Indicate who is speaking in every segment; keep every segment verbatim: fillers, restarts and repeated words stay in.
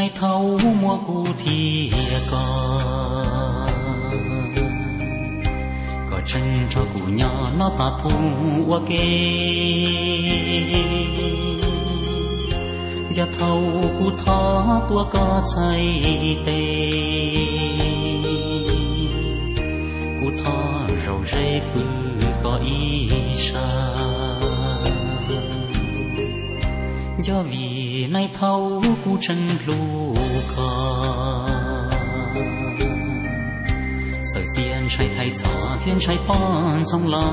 Speaker 1: nay thâu mua cu thì có có chân cho cụ nhỏ nó ta thu qua kê gia thâu cụ thó tua có say tê cụ thó rầu rê bư có ý xa do vì nay thâu cụ chân lu khó sợi tiền trái thay gió thiên trái pon sông lo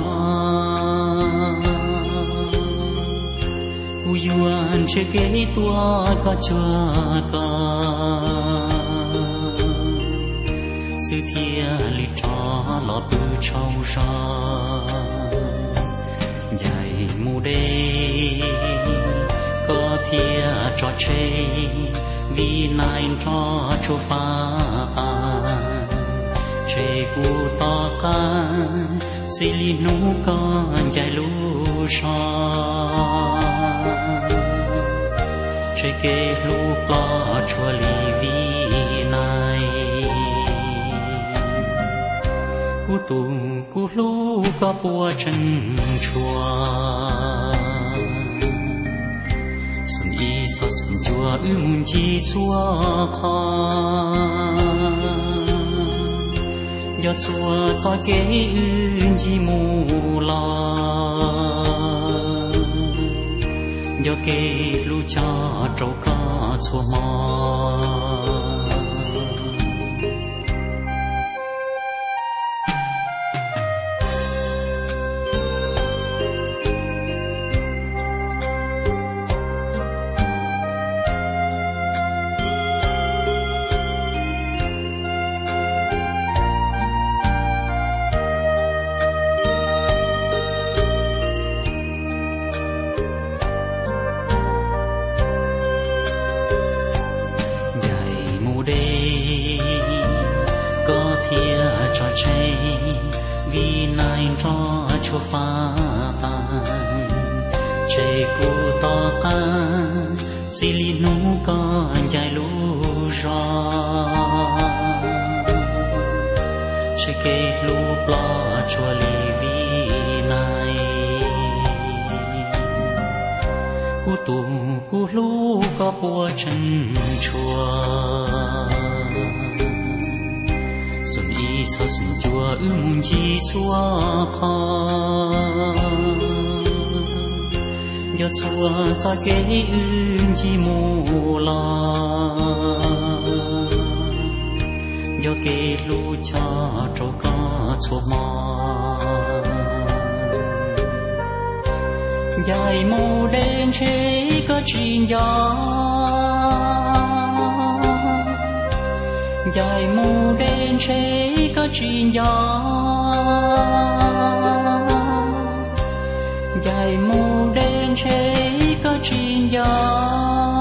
Speaker 1: cụ yuan chưa kế tua có chua có sự thiên lý cho lọt bư trâu gió dài mù đê có thia cho chê vì nai cho cho pha ta chê cu to ca xì li nú con dài lú so chê kê lú lo chua li vì nai cu tu cu lú có bùa chân chua so xuân chùa ư mùn chi xua khó do chùa cho kế ư chi mù lo do kế lu cho trâu có chùa mò vì nai cho cho pha tan chê cu to ca xì li nú con dài lú gió chê kê lú lo chua li vì nai cu tu cu lú có bùa chân chua xuân y so xuân chùa ư mùn chi xua khó do chùa cho kế ư chi mù lo do kế lu cho trâu có chùa mò dài mù đen chế có chuyện gió dài mù đen chế có chuyện gió dài mù đen chế có chuyện gió